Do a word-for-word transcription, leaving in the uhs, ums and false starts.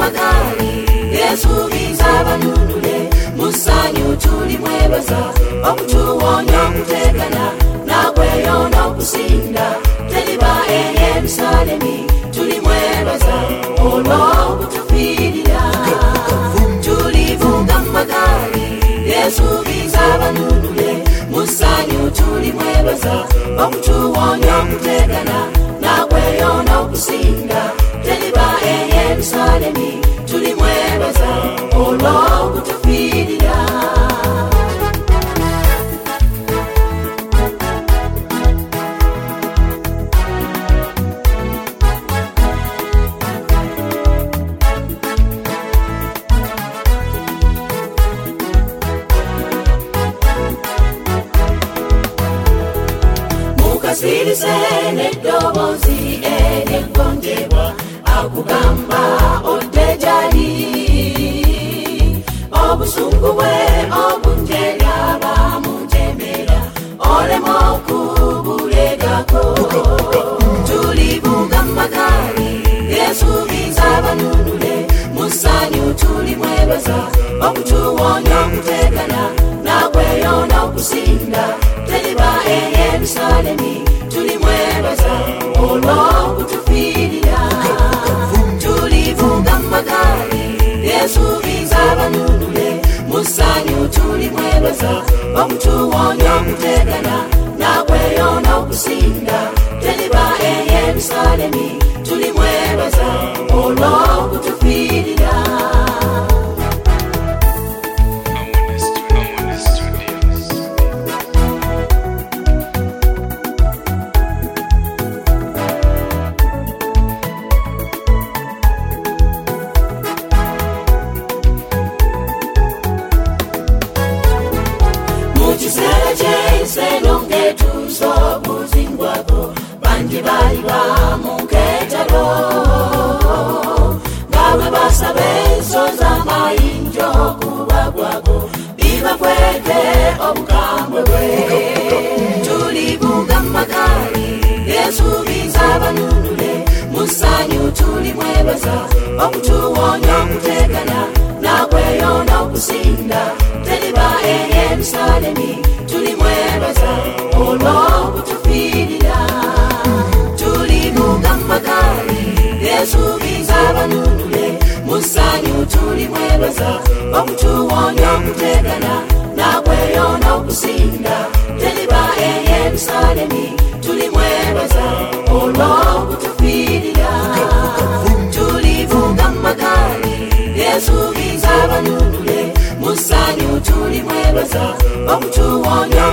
magali Yesu bizaba nunule musanyu tuli mwebaza okutuwonya okutegana nakweyo n'okusinda teliba e Yerusalemi tuli mwebaza olwo kutufiirira tulivuga magali Yesu bizaba nunule musanyu tuli mwebaza okutuwonya okutegana nakweyo n'okusinda teliba e Yerusalemi tuli mwebaza olwo kutufiirira mukasirise n'eddoboozi eryeggonjebwa akugamba otejali obusungu bwe obunjera bamutemera olema okubulegako tulivuga magali Yesu bizaba nunule musanyu tuli mwebaza okutuwonya okutegana nakweyo n'okusinda teliba e Yerusalemi tuli mwebaza olwo kutufiirira tulivuga magali Yesu bizaba nunule musanyu tuli mwebaza okutuwonya okutegana nakweyo n'okusinda teliba e Yerusalemi tuli mwebaza olwo kutufiirira bali bamuketalo ngawe basabe ensoza amayinja okubagwago bibakwete obukambwe bwe tulivuga magali Yesu bizaba nunule musanyu tuli mwebaza okutuwonya okutegana nakweyo n'okusinda teliba e Yerusalemi tuli mwebaza olwo kutufiirira tulivuga magali Yesu bizaba nunule musanyu tuli mwebaza okutuwonya okutegana nakweyo n'okusinda teliba e Yerusalemi tuli mwebaza olwo kutufiirira tulivuga magali Yesu bizaba nunule musanyu tuli mwebaza okutuwonya